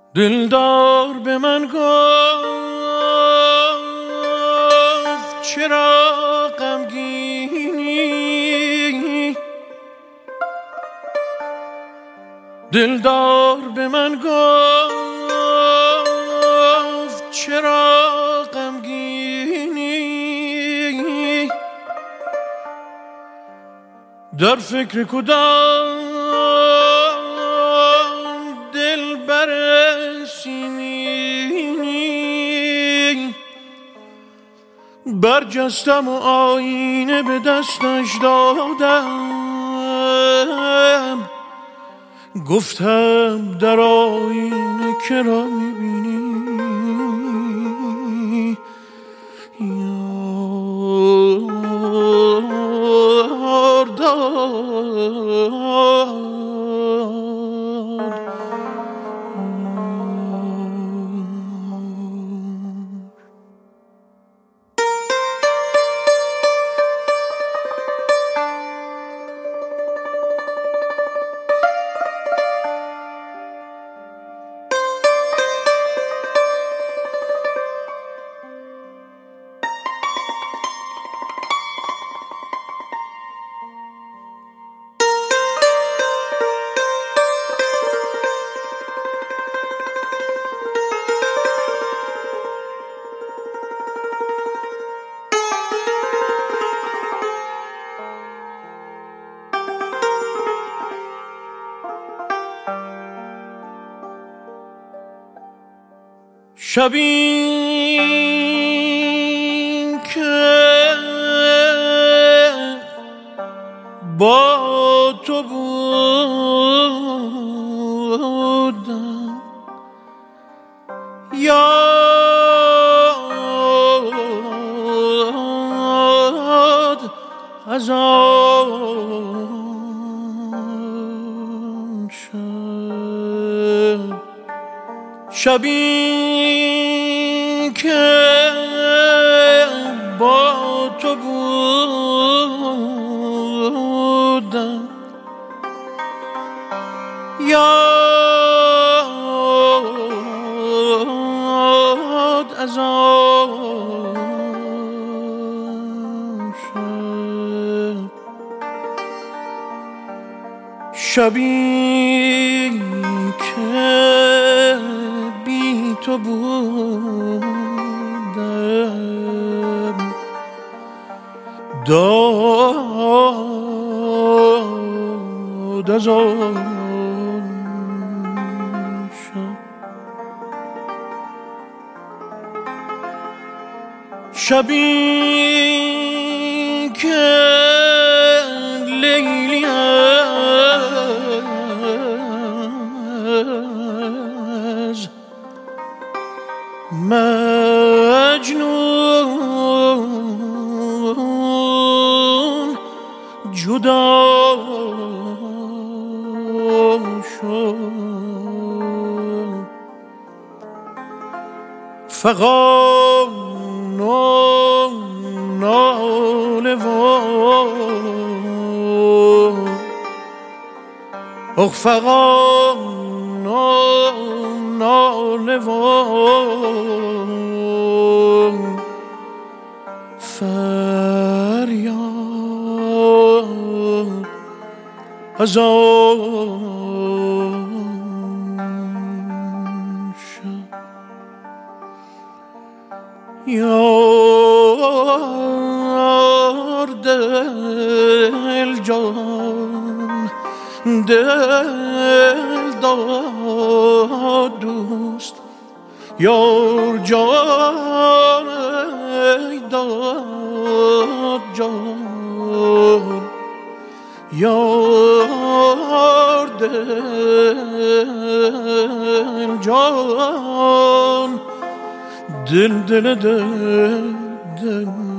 دلدار به من گفت چرا غمگینی، دلدار به من گفت چرا غمگینی، در فکر کدام دلبر سیمینی، برجستم و آینه به دستش دادم، گفتم در آینه که را میبینی، یار داد. شبی که با تو بودم، یاد از آن شب، شبی که با تو بودم، یاد از آن شب، شبی که بی تو بودم، داد از آن شب، شبی که لیلی از مجنون جدا شد، فغان و ناله و فغان و ناله و فریاد از آن شب، یار دل جان دل داد دوست، یار جان داد جان، یار دل جان دل دل دل دل